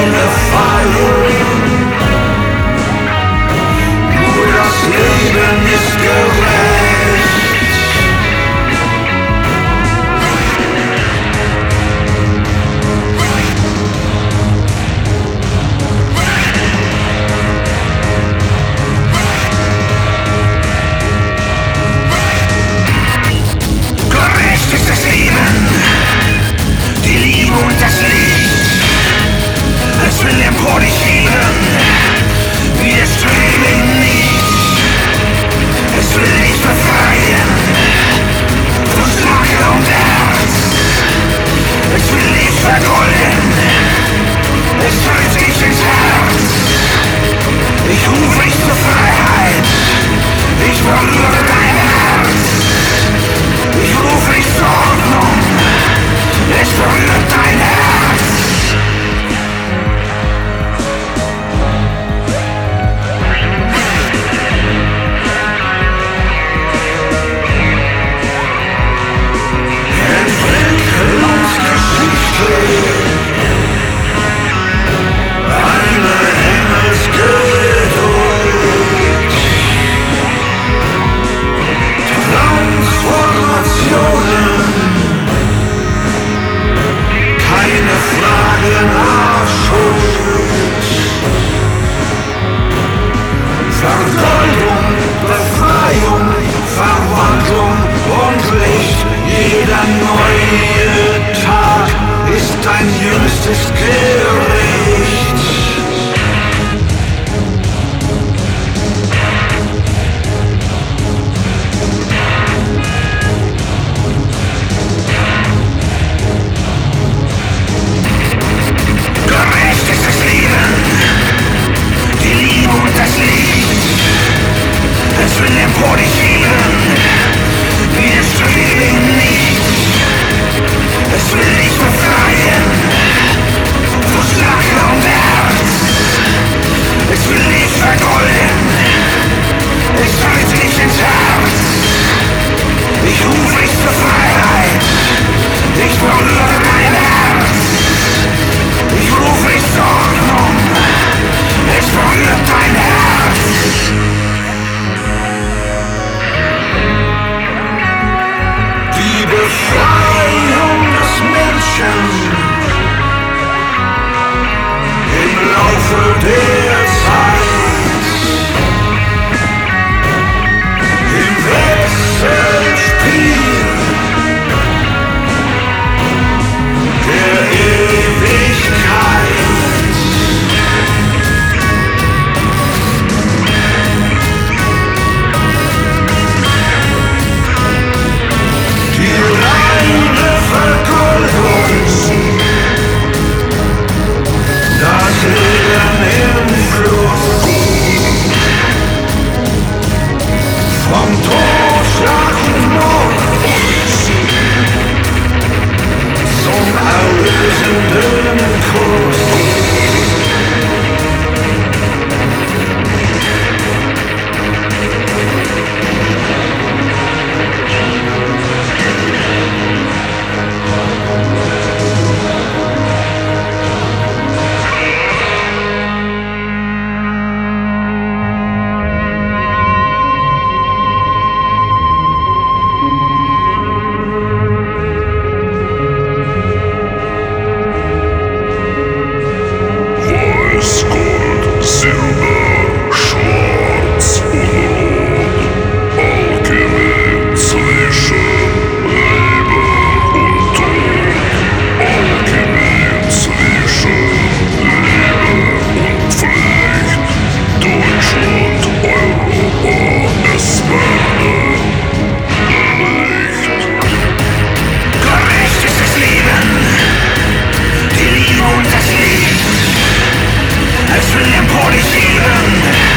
keine Fallen. Nur das Leben ist gerecht. Gerecht ist das Leben, die Liebe und das Licht. Es will empor dich heben, widerstrebe ihm nicht. Es will dich befreien von Stärke und Herz. Es will dich vergolden, es trifft dich ins Herz. Ich rufe dich zur Freiheit, ich berühre dein Herz. Ich rufe dich zur Ordnung, es berührt dein Herz. Entwicklungsgeschichte, eine Engelsgeduld, Transformationen, keine Frage nach Schuld, Vergoldung, Befreiung, Verwandlung und Licht. Jeder neue Tag ist dein jüngstes Gericht. Gerecht ist das Leben, die Liebe und das Licht. Es will empor dich heben, widerstrebe ihm nicht. Es will dich befreien von Stärke und Herz. Es will dich vergolden, es treibt dich ins Herz. Ich rufe dich zur Freiheit, ich berühre dein Herz. Ich rufe dich zur Ordnung, es berührt dein Herz. Die Befreiung des Menschen im Laufe der Zeit, im Wechselspiel der Ewigkeit. Die reine Vergoldung, das Leben im Fluss, vom Totschlag und Mord zum erlösenden Kuss. Es will empor dich heben.